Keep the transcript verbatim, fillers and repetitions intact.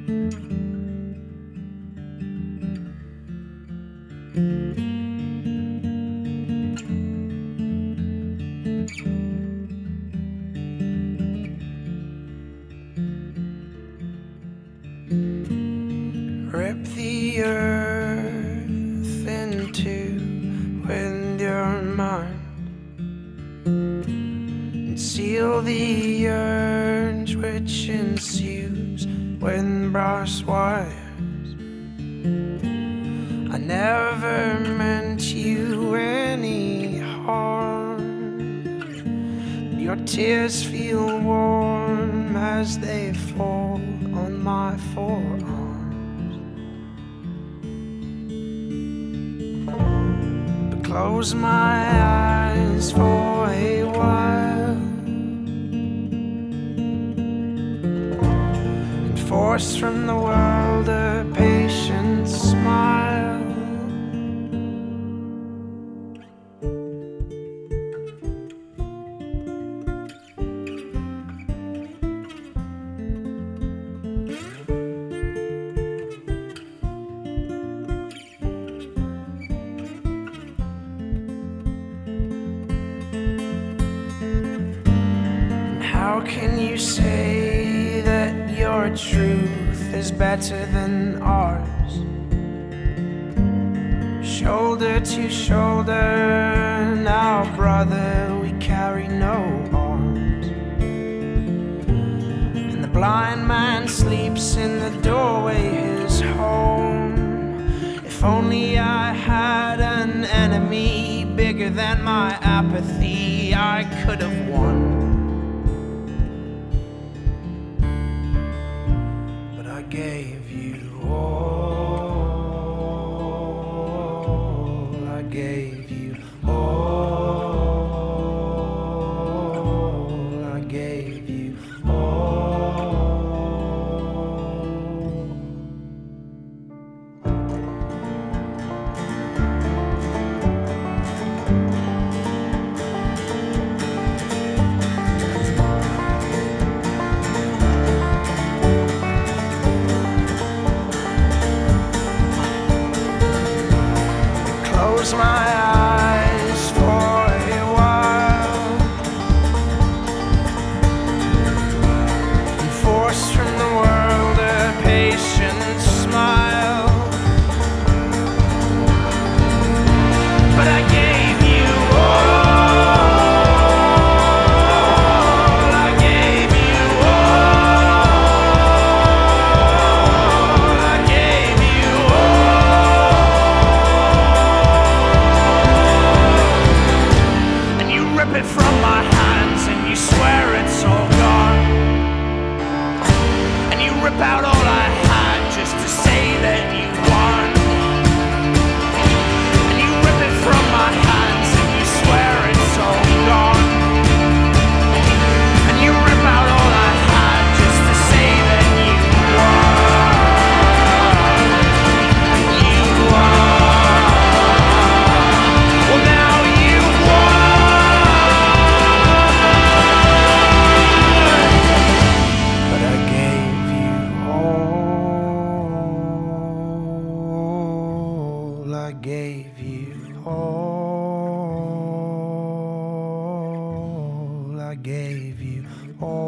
Rip the earth in two with your mind, and seal the urge which ensues with brass wires. I never meant you any harm. Your tears feel warm as they fall on my forearm. Close my eyes for a while and force from the world a patient smile. How can you say that your truth is better than ours? Shoulder to shoulder, now brother, we carry no arms. And the blind man sleeps in the doorway, his home. If only I had an enemy bigger than my apathy, I could have won. I gave you all, I gave you all, I gave you all. Close my eyes for a while and force from the world a patient smile. But I gave you all, I gave you all, I gave you all. Rip it from my hands and you swear it's all gone, and you rip out all I had just to say that you won. And you rip it from my hands and you swear it's all gone, and you rip out all I had just to say that you won. You won. Well, now you won. I gave you all, I gave you all.